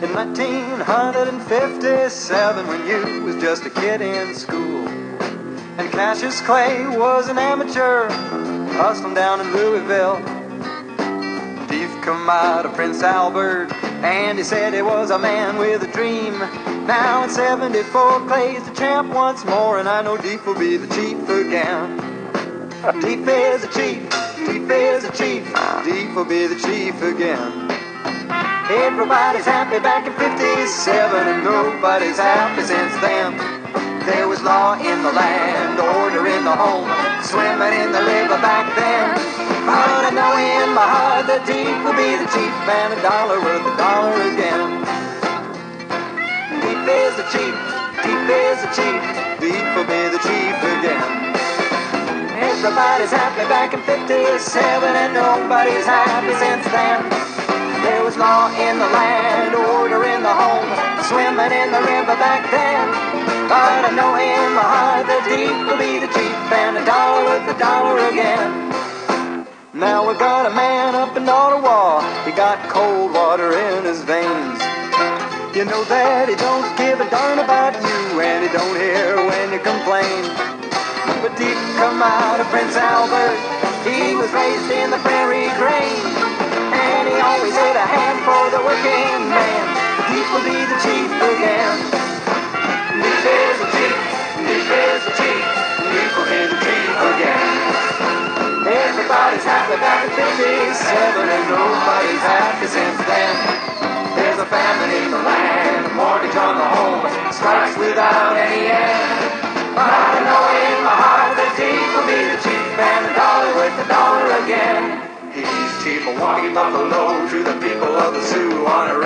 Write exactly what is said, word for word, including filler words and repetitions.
In nineteen fifty-seven, when you was just a kid in school, and Cassius Clay was an amateur hustling down in Louisville. Thief come out of Prince Albert, and he said he was a man with a dream. Now in seventy-four, Clay's the champ once more, and I know Deep will be the chief again. Deep is the chief, Deep is the chief, Deep will be the chief again. Everybody's happy back in fifty-seven, and nobody's happy since then. There was law in the land, order in the home, swimming in the river back then. But I know in my heart that Deep will be the chief, and a dollar worth a dollar again. Deep is the chief, Deep is the chief, Deep will be the chief again. Everybody's happy back in fifty-seven, and nobody's happy since then. There was law in the land, order in the home, swimming in the river back then. But I know in my heart that Deep will be the chief, and a dollar worth a dollar again. Now we've got a man up in Ottawa, he got cold water in his veins. You know that he don't give a darn about you, and he don't hear when you complain. But Deep come out of Prince Albert, he was raised in the prairie grain, and he always had a hand for the working man. Deep will be the chief again. Deep is the chief, Deep is the chief, Deep will be the chief again. Everybody's happy back in fifty-seven, and nobody's happy since then. There's a famine in the land, a mortgage on the home, strikes without any end. But I know in my heart that Deep will be the chief, and a dollar worth a dollar again. He's chief of Walking Buffalo to the people of the Sioux on a